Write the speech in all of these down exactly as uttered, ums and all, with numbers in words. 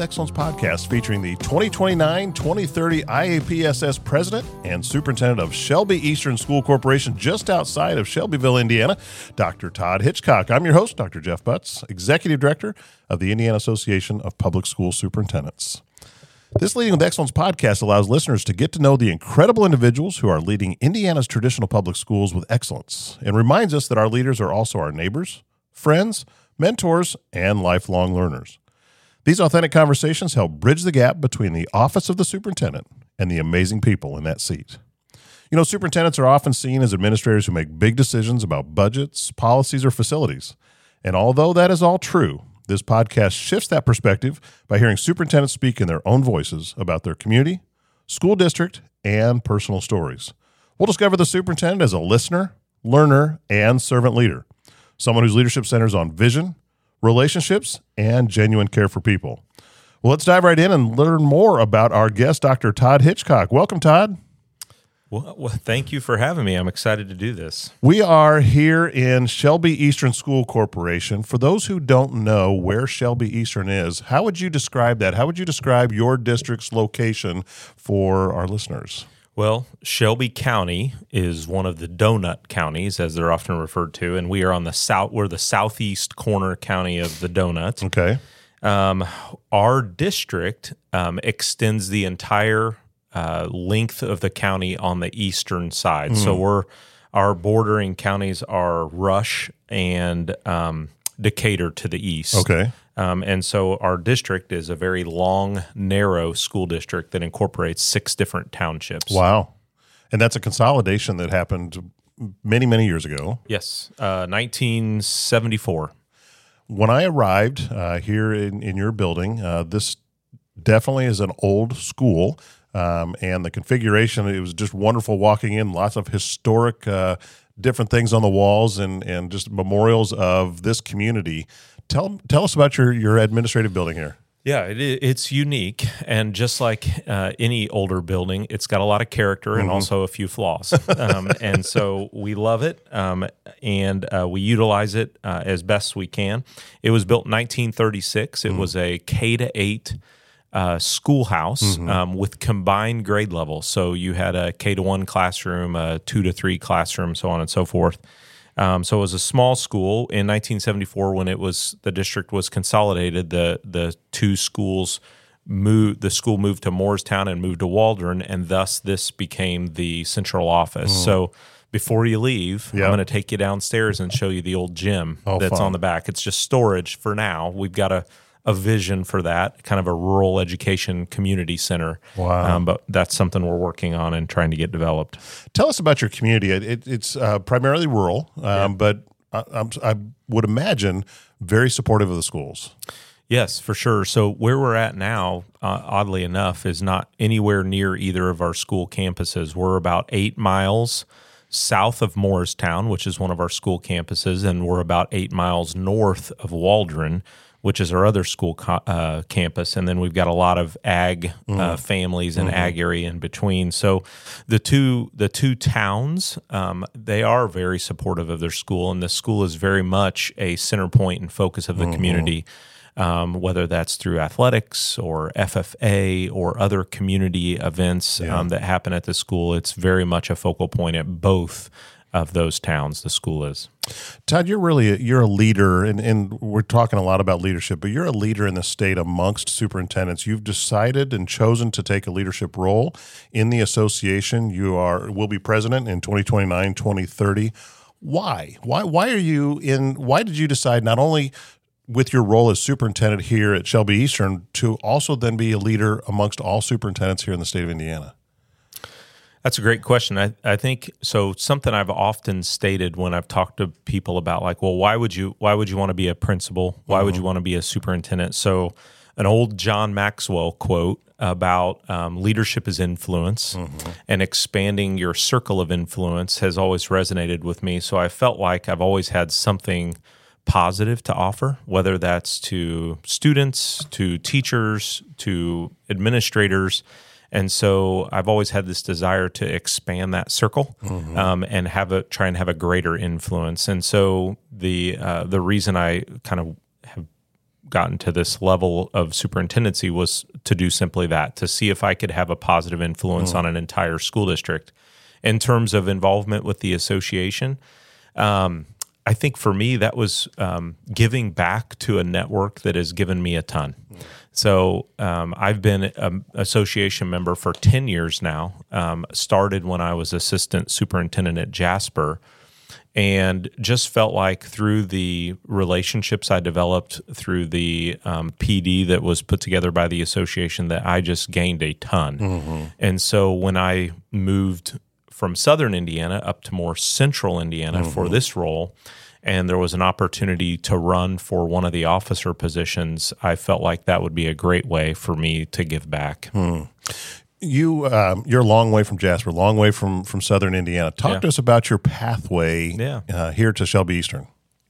Excellence podcast featuring the twenty twenty-nine twenty thirty I A P S S President and Superintendent of Shelby Eastern School Corporation just outside of Shelbyville, Indiana, Doctor Todd Hitchcock. I'm your host, Doctor Jeff Butts, Executive Director of the Indiana Association of Public School Superintendents. This Leading with Excellence podcast allows listeners to get to know the incredible individuals who are leading Indiana's traditional public schools with excellence and reminds us that our leaders are also our neighbors, friends, mentors, and lifelong learners. These authentic conversations help bridge the gap between the office of the superintendent and the amazing people in that seat. You know, superintendents are often seen as administrators who make big decisions about budgets, policies, or facilities. And although that is all true, this podcast shifts that perspective by hearing superintendents speak in their own voices about their community, school district, and personal stories. We'll discover the superintendent as a listener, learner, and servant leader, someone whose leadership centers on vision, relationships, and genuine care for people. Well, let's dive right in and learn more about our guest, Doctor Todd Hitchcock. Welcome, Todd. Well, well, thank you for having me. I'm excited to do this. We are here in Shelby Eastern School Corporation. For those who don't know where Shelby Eastern is, how would you describe that? How would you describe your district's location for our listeners? Well, Shelby County is one of the donut counties, as they're often referred to, and we are on the south. We're the southeast corner county of the donut. Okay. Um, our district um, extends the entire Uh, length of the county on the eastern side. Mm. So we're our bordering counties are Rush and um, Decatur to the east. Okay. Um, and so our district is a very long, narrow school district that incorporates six different townships. Wow. And that's a consolidation that happened many, many years ago. Yes, uh, nineteen seventy-four. When I arrived uh, here in, in your building, uh, this definitely is an old school. Um, and the configuration, it was just wonderful walking in, lots of historic uh, different things on the walls and, and just memorials of this community. Tell tell us about your, your administrative building here. Yeah, it, it's unique. And just like uh, any older building, it's got a lot of character and mm-hmm. also a few flaws. Um, and so we love it um, and uh, we utilize it uh, as best we can. It was built in nineteen thirty-six. It mm-hmm. was a K to eight Uh, schoolhouse mm-hmm. um, with combined grade levels. So you had a K to one classroom, a two to three classroom, so on and so forth. Um, so it was a small school. In nineteen seventy-four, when it was the district was consolidated, the the two schools moved. The school moved to Moorestown and moved to Waldron, and thus this became the central office. Mm. So before you leave, yep. I'm going to take you downstairs and show you the old gym oh, that's fun. on the back. It's just storage for now. We've got a a vision for that, kind of a rural education community center. Wow. Um, but that's something we're working on and trying to get developed. Tell us about your community. It, it, it's uh, primarily rural, um, yeah. but I, I'm, I would imagine very supportive of the schools. Yes, for sure. So where we're at now, uh, oddly enough, is not anywhere near either of our school campuses. We're about eight miles south of Moorestown, which is one of our school campuses, and we're about eight miles north of Waldron, which is our other school co- uh, campus, and then we've got a lot of ag mm. uh, families and mm-hmm. ag area in between. So the two the two towns, um, they are very supportive of their school, and the school is very much a center point and focus of the mm-hmm. community, um, whether that's through athletics or F F A or other community events yeah. um, that happen at the school. It's very much a focal point at both of those towns, the school is. Todd, you're really a, you're a leader, and, and we're talking a lot about leadership, but you're a leader in the state amongst superintendents. You've decided and chosen to take a leadership role in the association. You are will be president in twenty twenty-nine, twenty thirty. Why? Why? Why are you in? Why did you decide not only with your role as superintendent here at Shelby Eastern to also then be a leader amongst all superintendents here in the state of Indiana? That's a great question. I, I think so. Something I've often stated when I've talked to people about, like, well, why would you why would you want to be a principal? Why mm-hmm. would you want to be a superintendent? So, an old John Maxwell quote about um, leadership is influence, mm-hmm. and expanding your circle of influence has always resonated with me. So I felt like I've always had something positive to offer, whether that's to students, to teachers, to administrators. And so I've always had this desire to expand that circle mm-hmm. um, and have a try and have a greater influence. And so the uh, the reason I kind of have gotten to this level of superintendency was to do simply that, to see if I could have a positive influence mm. on an entire school district. In terms of involvement with the association, um, I think for me that was um, giving back to a network that has given me a ton. Mm. So um, I've been an association member for ten years now, um, started when I was assistant superintendent at Jasper, and just felt like through the relationships I developed through the um, P D that was put together by the association that I just gained a ton. Mm-hmm. And so when I moved from southern Indiana up to more central Indiana mm-hmm. for this role, and there was an opportunity to run for one of the officer positions, I felt like that would be a great way for me to give back. Hmm. You, um, you're a long way from Jasper, long way from, from southern Indiana. Talk yeah. to us about your pathway yeah. uh, here to Shelby Eastern.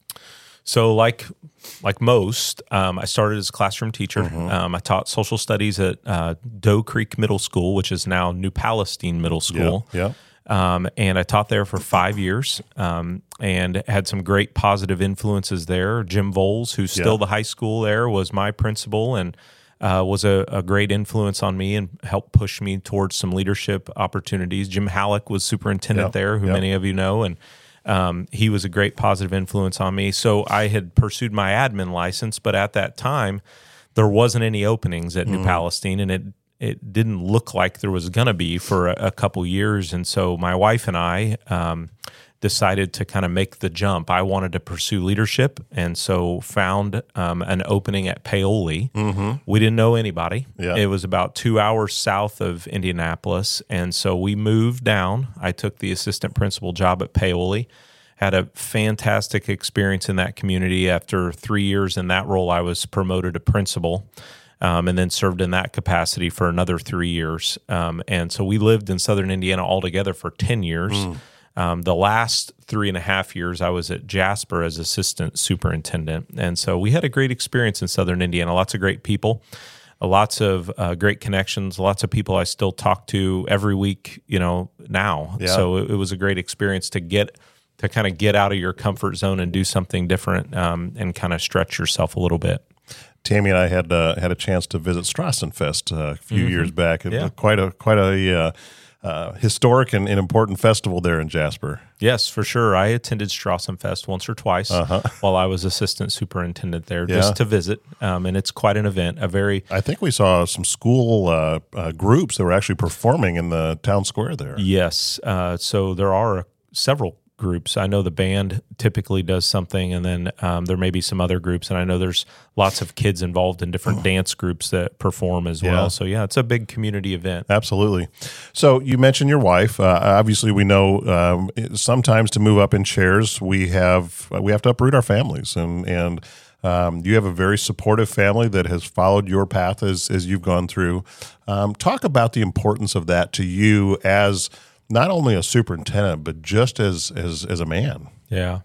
So like like most, um, I started as a classroom teacher. Mm-hmm. Um, I taught social studies at uh, Doe Creek Middle School, which is now New Palestine Middle School. Yeah, yeah. Um, and I taught there for five years um, and had some great positive influences there. Jim Voles, who's still yeah. the high school there, was my principal and uh, was a, a great influence on me and helped push me towards some leadership opportunities. Jim Halleck was superintendent yeah. there, who yeah. many of you know, and um, he was a great positive influence on me. So I had pursued my admin license, but at that time, there wasn't any openings at mm. New Palestine, and it it didn't look like there was going to be for a, a couple years. And so my wife and I um, decided to kind of make the jump. I wanted to pursue leadership, and so found um, an opening at Paoli. Mm-hmm. We didn't know anybody. Yeah. It was about two hours south of Indianapolis, and so we moved down. I took the assistant principal job at Paoli, had a fantastic experience in that community. After three years in that role, I was promoted to principal. Um, and then served in that capacity for another three years. Um, and so we lived in southern Indiana altogether for ten years. Mm. Um, the last three and a half years, I was at Jasper as assistant superintendent. And so we had a great experience in southern Indiana, lots of great people, uh, lots of uh, great connections, lots of people I still talk to every week, you know, now. Yeah. So it, it was a great experience to get to kind of get out of your comfort zone and do something different um, and kind of stretch yourself a little bit. Tammy and I had uh, had a chance to visit Strassenfest uh, a few mm-hmm. years back. It yeah. was quite a quite a uh, uh, historic and, and important festival there in Jasper. Yes, for sure. I attended Strassenfest once or twice uh-huh. while I was assistant superintendent there, yeah. just to visit. Um, and it's quite an event. A very I think we saw some school uh, uh, groups that were actually performing in the town square there. Yes. Uh, so there are several groups. I know the band typically does something, and then um, there may be some other groups, and I know there's lots of kids involved in different dance groups that perform as well. Yeah. So yeah, it's a big community event. Absolutely. So you mentioned your wife. Uh, obviously, we know um, sometimes to move up in chairs, we have we have to uproot our families, and and um, you have a very supportive family that has followed your path as as you've gone through. Um, talk about the importance of that to you as not only a superintendent, but just as as as a man. Yeah,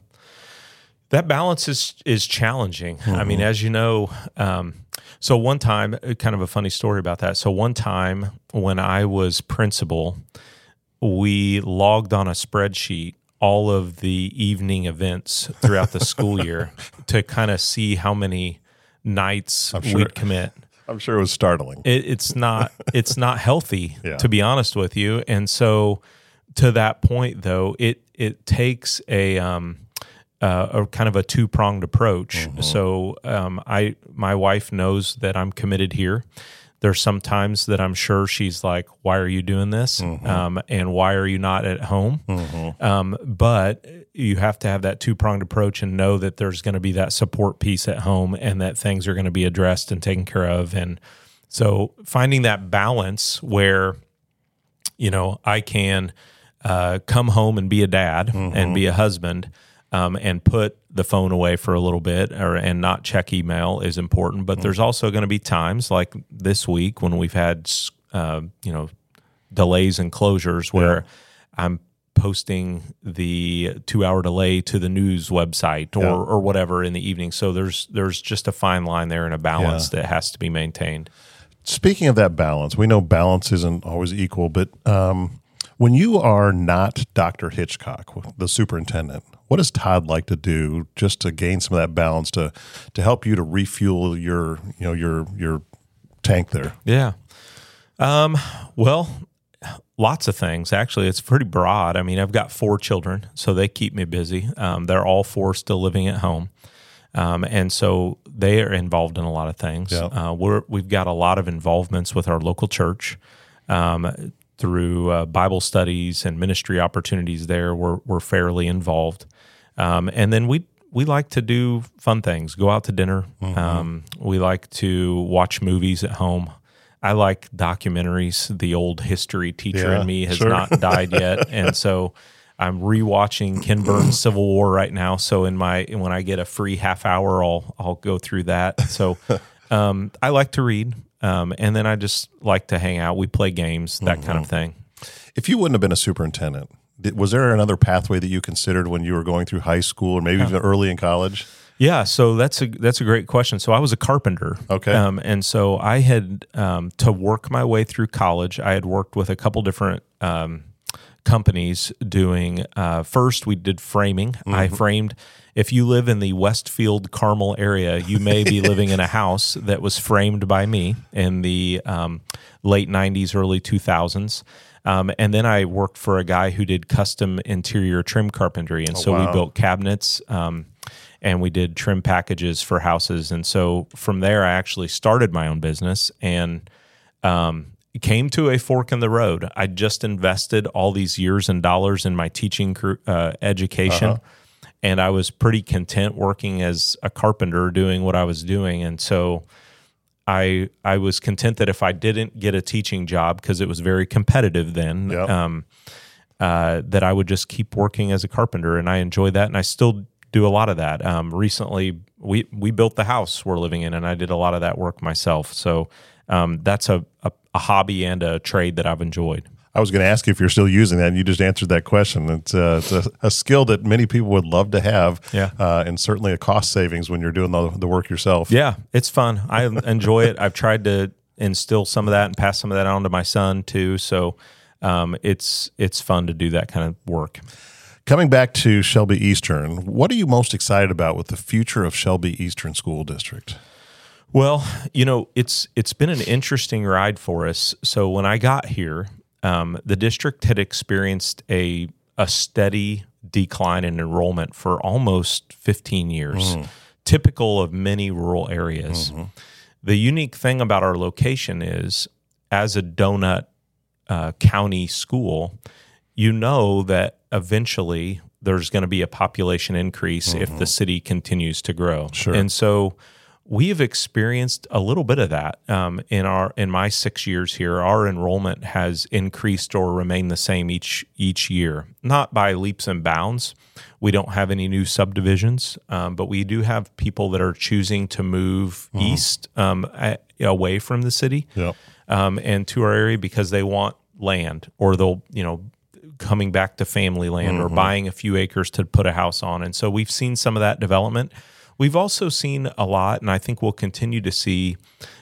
that balance is is challenging. Mm-hmm. I mean, as you know, um, so one time, kind of a funny story about that. So one time when I was principal, we logged on a spreadsheet all of the evening events throughout the school year to kind of see how many nights sure. we'd commit. I'm sure it was startling. It, it's not it's not healthy, yeah. to be honest with you. And so to that point, though, it it takes a um, uh, a kind of a two pronged approach. Mm-hmm. So um, I my wife knows that I'm committed here. There's some times that I'm sure she's like, "Why are you doing this?" Mm-hmm. Um, and why are you not at home? Mm-hmm. Um, but you have to have that two pronged approach and know that there's going to be that support piece at home, and that things are going to be addressed and taken care of. And so finding that balance where, you know, I can uh, come home and be a dad mm-hmm. and be a husband. Um, and put the phone away for a little bit, or and not check email is important. But mm-hmm. there's also going to be times like this week when we've had, uh, you know, delays and closures where yeah. I'm posting the two-hour delay to the news website or, yeah. or whatever in the evening. So there's there's just a fine line there and a balance yeah. that has to be maintained. Speaking of that balance, we know balance isn't always equal, but um, when you are not Doctor Hitchcock, the superintendent, what does Todd like to do just to gain some of that balance to to help you to refuel your you know your your tank there? Yeah. Um, well, lots of things. Actually, it's pretty broad. I mean, I've got four children, so they keep me busy. Um, they're all four still living at home. Um, and so they are involved in a lot of things. Yeah. Uh, we're, we've got a lot of involvements with our local church um, through uh, Bible studies and ministry opportunities there. We're, we're fairly involved. Um, and then we we like to do fun things, go out to dinner. Mm-hmm. Um, we like to watch movies at home. I like documentaries. The old history teacher yeah, in me has sure. not died yet. And so I'm rewatching Ken Burns' Civil War right now. So in my when I get a free half hour, I'll I'll go through that. So um, I like to read, um, and then I just like to hang out. We play games, that mm-hmm. kind of thing. If you wouldn't have been a superintendent, did, was there another pathway that you considered when you were going through high school or maybe even early in college? Yeah, so that's a that's a great question. So I was a carpenter. Okay. Um, and so I had, um, to work my way through college, I had worked with a couple different um, companies doing, uh, first we did framing. Mm-hmm. I framed, if you live in the Westfield Carmel area, you may be living in a house that was framed by me in the um, late nineties, early two thousands. Um, and then I worked for a guy who did custom interior trim carpentry. And oh, so wow. we built cabinets, um, and we did trim packages for houses. And so from there, I actually started my own business and um, came to a fork in the road. I just invested all these years and dollars in my teaching uh, education, uh-huh. and I was pretty content working as a carpenter doing what I was doing. And so I I was content that if I didn't get a teaching job, because it was very competitive then, yep. um, uh, that I would just keep working as a carpenter, and I enjoyed that, and I still do a lot of that. Um, recently, we we built the house we're living in, and I did a lot of that work myself. So um, that's a, a, a hobby and a trade that I've enjoyed. I was going to ask you if you're still using that, and you just answered that question. It's, uh, it's a, a skill that many people would love to have, yeah. uh, and certainly a cost savings when you're doing the, the work yourself. Yeah, it's fun. I enjoy it. I've tried to instill some of that and pass some of that on to my son too. So um, it's it's fun to do that kind of work. Coming back to Shelby Eastern, what are you most excited about with the future of Shelby Eastern School District? Well, you know, it's it's been an interesting ride for us. So when I got here, um, the district had experienced a a steady decline in enrollment for almost fifteen years, mm. typical of many rural areas. Mm-hmm. The unique thing about our location is, as a donut uh, county school, you know that eventually there's going to be a population increase mm-hmm. if the city continues to grow. Sure. And so we have experienced a little bit of that um, in our in my six years here. Our enrollment has increased or remained the same each each year, not by leaps and bounds. We don't have any new subdivisions, um, but we do have people that are choosing to move mm-hmm. east um, a, away from the city yep. um, and to our area because they want land, or they'll you know. coming back to family land mm-hmm. or buying a few acres to put a house on. And so we've seen some of that development. We've also seen a lot, and I think we'll continue to see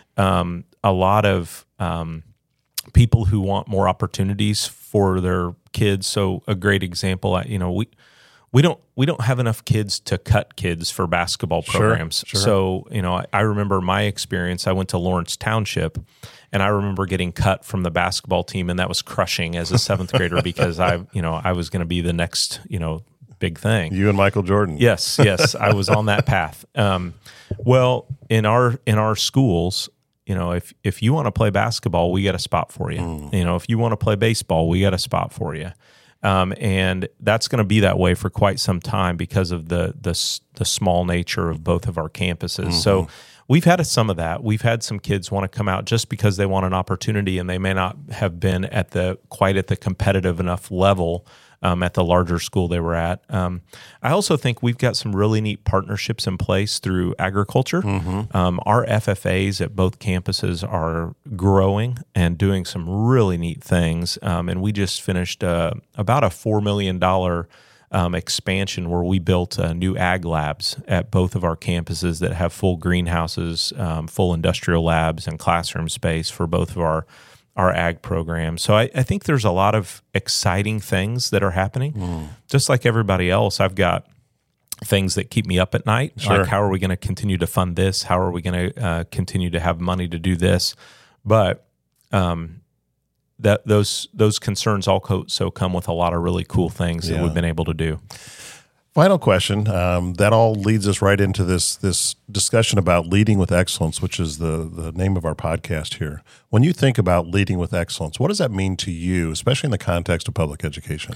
um, a lot of um, people who want more opportunities for their kids. So a great example, you know, we we don't we don't have enough kids to cut kids for basketball programs. Sure, sure. So, you know, I, I remember my experience. I went to Lawrence Township, and I remember getting cut from the basketball team, and that was crushing as a seventh grader because I, you know, I was going to be the next, you know, big thing. You and Michael Jordan. Yes, yes, I was on that path. Um, well, in our in our schools, you know, if if you want to play basketball, we got a spot for you. Mm. You know, if you want to play baseball, we got a spot for you. Um, and that's going to be that way for quite some time because of the the the small nature of both of our campuses. Mm-hmm. So we've had some of that. We've had some kids want to come out just because they want an opportunity, and they may not have been at the quite at the competitive enough level um, at the larger school they were at. Um, I also think we've got some really neat partnerships in place through agriculture. Mm-hmm. Um, our F F As at both campuses are growing and doing some really neat things. Um, and we just finished uh, about a four million dollars Um, expansion where we built uh, new ag labs at both of our campuses that have full greenhouses, um, full industrial labs, and classroom space for both of our our ag programs. So I, I think there's a lot of exciting things that are happening. Mm. Just like everybody else, I've got things that keep me up at night. Sure. Like, how are we going to continue to fund this? How are we going to uh, continue to have money to do this? But um, that those those concerns also come with a lot of really cool things Yeah. that we've been able to do. Final question. Um, that all leads us right into this this discussion about leading with excellence, which is the the name of our podcast here. When you think about leading with excellence, what does that mean to you, especially in the context of public education?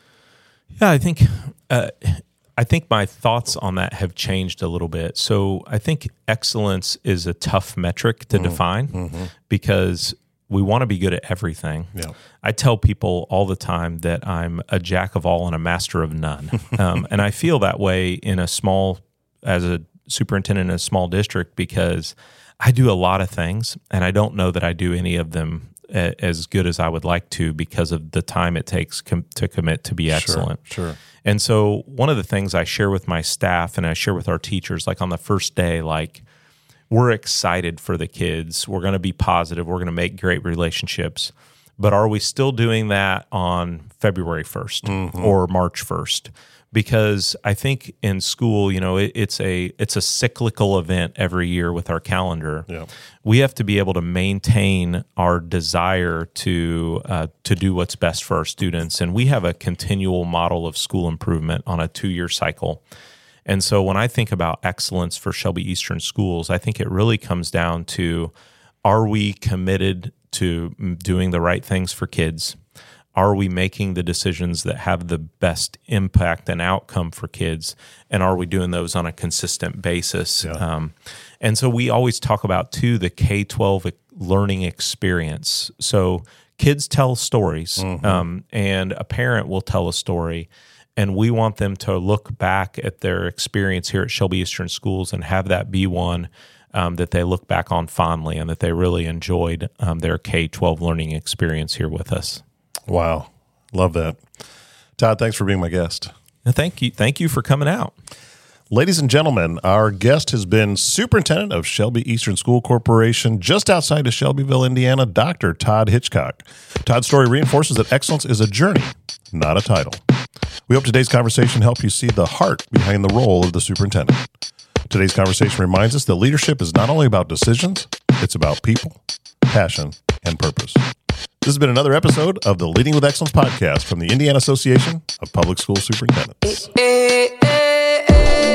Yeah, I think uh, I think my thoughts on that have changed a little bit. So I think excellence is a tough metric to mm-hmm. define mm-hmm. because we want to be good at everything. Yeah. I tell people all the time that I'm a jack of all and a master of none. um, and I feel that way in a small, as a superintendent in a small district, because I do a lot of things and I don't know that I do any of them a, as good as I would like to because of the time it takes com- to commit to be excellent. Sure, sure. And so one of the things I share with my staff and I share with our teachers, like on the first day, like, we're excited for the kids. We're going to be positive. We're going to make great relationships. But are we still doing that on February first mm-hmm. or March first? Because I think in school, you know, it, it's a it's a cyclical event every year with our calendar. Yeah. We have to be able to maintain our desire to uh, to do what's best for our students. And we have a continual model of school improvement on a two-year cycle. And so when I think about excellence for Shelby Eastern Schools, I think it really comes down to, are we committed to doing the right things for kids? Are we making the decisions that have the best impact and outcome for kids? And are we doing those on a consistent basis? Yeah. Um, and so we always talk about, too, the K twelve learning experience. So kids tell stories, mm-hmm. um, and a parent will tell a story. And we want them to look back at their experience here at Shelby Eastern Schools and have that be one um, that they look back on fondly and that they really enjoyed um, their K twelve learning experience here with us. Wow. Love that. Todd, thanks for being my guest. Thank you. Thank you for coming out. Ladies and gentlemen, our guest has been Superintendent of Shelby Eastern School Corporation, just outside of Shelbyville, Indiana, Doctor Todd Hitchcock. Todd's story reinforces that excellence is a journey, not a title. We hope today's conversation helped you see the heart behind the role of the superintendent. Today's conversation reminds us that leadership is not only about decisions, it's about people, passion, and purpose. This has been another episode of the Leading with Excellence podcast from the Indiana Association of Public School Superintendents.